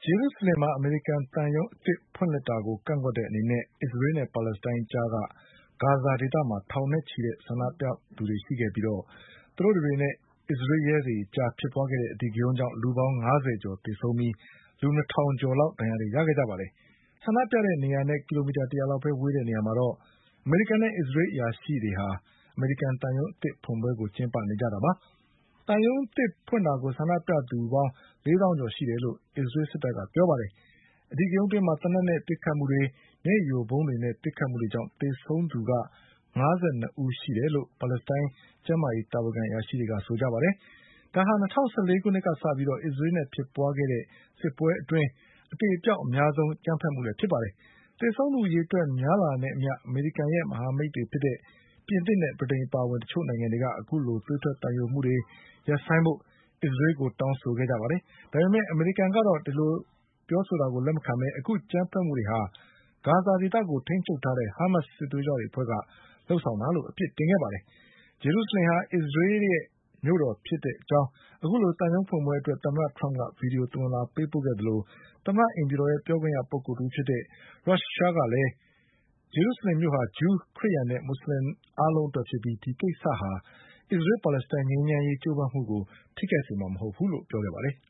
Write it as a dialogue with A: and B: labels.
A: ဂျေရုဆလင်မှာအမေရိကန်သံရုံးအသစ်ဖွင့်လှစ်တာကိုကန့်ကွက်တဲ့အနေနဲ့အစ္စရေးနဲ့ပါလက်စတိုင်းကြားကဂါဇာဒေသမှာထောင်နဲ့ချီတဲ့ဆန္ဒပြသူတွေရှိခဲ့ပြီးသူတို့တွေနဲ့အစ္စရေးရဲတွေကြားဖြစ်ပွားခဲ့တဲ့အဓိကရုဏ်းကြောင့်လူပေါင်း50ကျော်သေဆုံးပြီးလူ2000ကျော်လောက်ဒဏ်ရာတွေရခဲ့ကြပါတယ်။ဆန္ဒပြတဲ့နေရာနဲ့ကီလိုမီတာ100လောက်ပဲဝေးတဲ့နေရာမှာတော့အမေရိကန်နဲ့အစ္စရေးအရာရှိတွေဟာအမေရိကန်သံရုံးအသစ်ဖွင့်ပွဲကိုကျင်းပနေကြတာပါ။သံရုံးအသစ်ဖွင့်တာကိုဆန္ဒပြသူပေါင်း4000ကျော်ရှိတယ်လို့အစ္စရေးစစ်တပ်ကပြောပါတယ်။အဓိကရုဏ်းအတွင်းသေနတ်နဲ့ပစ်ခတ်မှုတွေမျက်ရည်ယိုဗုံးတွေနဲ့ပစ်ခတ်မှုတွေကြောင့်သေဆုံးသူ52ဦးရှိတယ်လို့ပါလက်စတိုင်းကျန်းမာရေးတာဝန်ခံအရာရှိတွေကဆိုကြပါတယ်။ဒါဟာ2014ခုနှစ်ကစပြီးအစ္စရေးနဲ့ဖြစ်ပွားခဲ့တဲ့စစ်ပွဲအတွင်းအသေအပျောက်အများဆုံးအကြမ်းဖက်မှုလည်းဖြစ်ပါတယ်။သေဆုံးသူအရေအတွက်များလာတာနဲ့အမျှအမေရိကန်ရဲ့မဟာမိတ်တွေဖြစ်တဲ့ပြင်သစ်နဲ့ဗြိတိန်အပါအဝင်တချို့နိုင်ငံတွေကအခုလိုသွေးထွက်သံယိုမှုတွေရပ်ဆိုင်းဖို့အစ္စရေးကိုတောင်းဆိုခဲ့ကြပါတယ်။ဒါပေမဲ့အမေရိကန်ကတော့ဒီလိုပြောဆိုတာကိုလက်မခံဘဲအခုအကြမ်းဖက်မှုတွေဟာဂါဇာဒေသကိုထိန်းချုပ်ထားတဲ့ဟာမတ်စ်စစ်သွေးကြွတွေအဖွဲ့ကလုပ်ဆောင်တာလို့အပြစ်တင်ခဲ့ပါတယ်။ဂျေရုဆလင်ဟာအစ္စရေးရဲ့မြို့တော်ဖြစ်တဲ့အကြောင်းအခုလိုသံရုံးဖွင့်ပွဲအတွက်သမ္မတထရမ့်ကဗီဒီယိုသဝဏ်လွှာပေးပို့ခဲ့သလိုသမ္မတအိမ်ဖြူတော်ရဲ့ပြောခွင့်ရပုဂ္ဂိုလ်တဦးဖြစ်တဲ့ Rosh Shah ကလည်းဂျေရုဆလင်မြို့ဟာဂျူးခရစ်ယာန်နဲ့မွတ်ဆလင်အားလုံးအတွက်ဖြစ်ပြီးဒီကိစ္စဟာအစ္စရေးပါလက်စတိုင်းငြိမ်းချမ်းရေးကြိုးပမ်းမှုကိုထိခိုက်စေမှာမဟုတ်ဘူးလို့ပြောခဲ့ပါတယ်။